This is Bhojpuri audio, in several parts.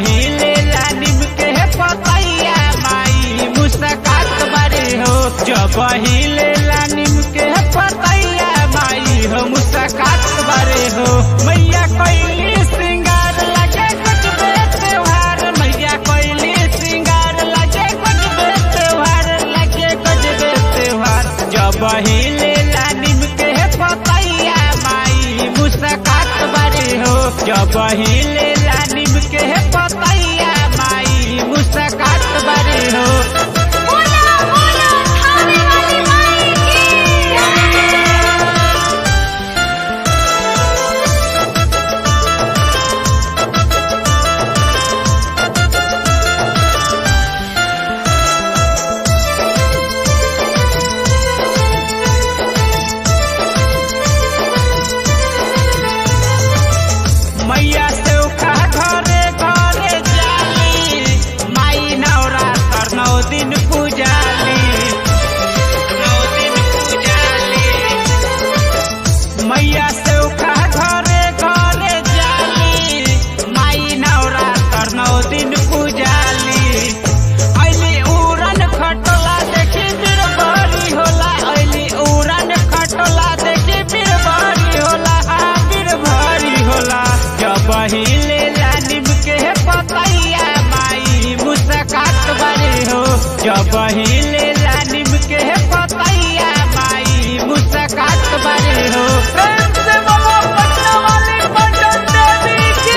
हिले नीम के पतैया माई मुस्कात बारे हो। जब हिले नीम के पतैया माई हो मुस्कात बारे हो। मैया कोइली श्रृंगार लगे कुछ त्योहार, मैया कोइली श्रृंगार लगे कुछ त्योहार, लगे कुछ त्योहार। जब हिले नीम के पतैया माई मुस्कात बारे हो। जब हिले नीम के पतैया माई मुस्कात बारे हो। मैया चौका घरे घरे जाली माई नवरात्र 9 दिन पूजाली, 9 दिन पूजाली। मैया चौका घरे घरे जाली माई नवरात्र 9 दिन पूजाली। ऐली उड़न खटोला देखी बीर बड़ी होला, ऐली उड़न खटोला देखी बीर बड़ी होला, हाँ बीर बड़ी होला। जब हिले नीम के पतैया माई मुस्कात बारे हो। जब हिले नीम के पतैया माई मुस्कात बारे हो। प्रेम से बोलो पटना वाली पटन देवी की।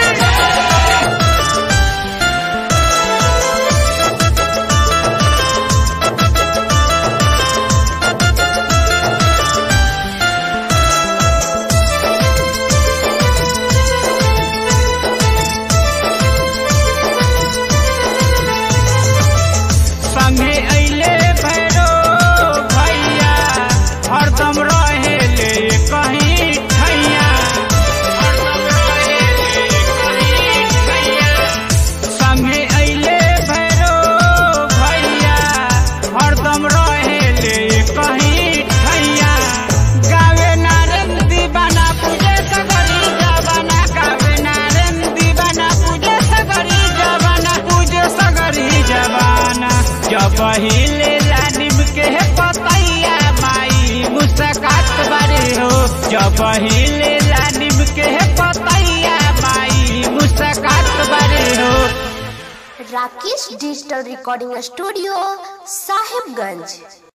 संगे अइले भैरो भैया हरदम रहेले कहीं ठैया, हरदम रहेले कहीं ठैया। संगे अइले भैरो भैया हरदम रहेले कहीं ठैया। गावे नारन दीवाना पूजे सगरी जवाना, गावे नारन दीवाना पूजे सगरी जवाना, पूजे सगरी जवाना। जब हिले नीम के पतैया माई मुस्कात बारे हो। जब हिले नीम के पतैया माई मुस्कात बारे हो। Rakesh digital recording studio Sahibganj.